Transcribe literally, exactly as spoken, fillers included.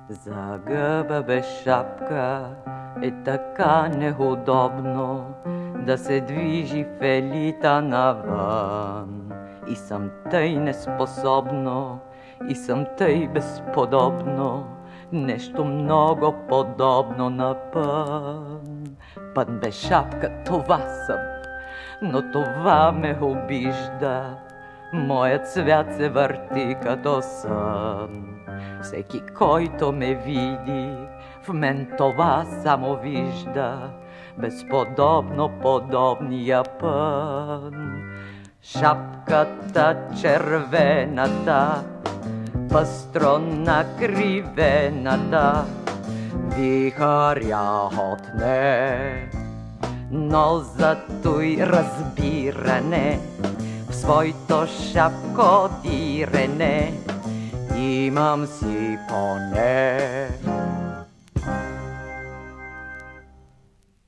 За гъба без шапка е така неудобно да се движи в елита навън. И съм тъй неспособно, и съм тъй безподобно, нещо много подобно на пън. Пън без шапка това съм, но това ме обижда. Моят свят се върти като сън. Всеки, който ме види, в мен това само вижда, безподобно подобния пън. Шапката червената, пъстро накривената, вихъря отне, но зато и разбиране в своето шапко дирене имам си поне.